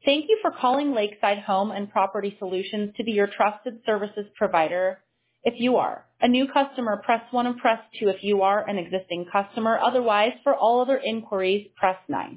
Thank you for calling Lakeside Home and Property Solutions to be your trusted services provider. If you are a new customer, press 1 and press 2 if you are an existing customer. Otherwise, for all other inquiries, press 9.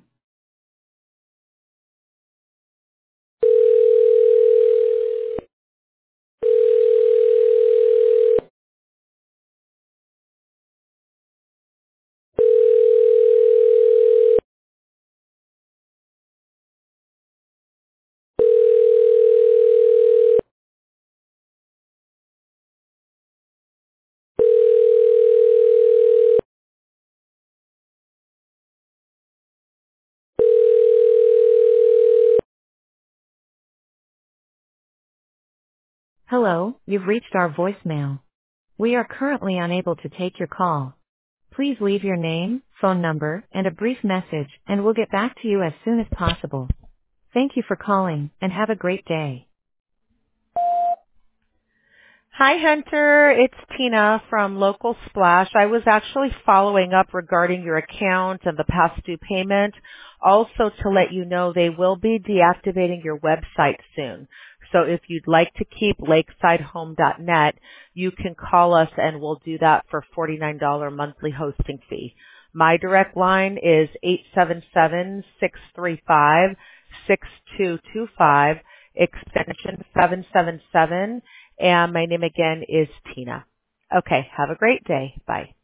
Hello, you've reached our voicemail. We are currently unable to take your call. Please leave your name, phone number, and a brief message, and we'll get back to you as soon as possible. Thank you for calling, and have a great day. Hi, Hunter. It's Tina from Local Splash. I was actually following up regarding your account and the past due payment. Also to let you know they will be deactivating your website soon. So if you'd like to keep lakesidehome.net, you can call us and we'll do that for $49 monthly hosting fee. My direct line is 877-635-6225, extension 777. And my name again is Tina. Okay, have a great day. Bye.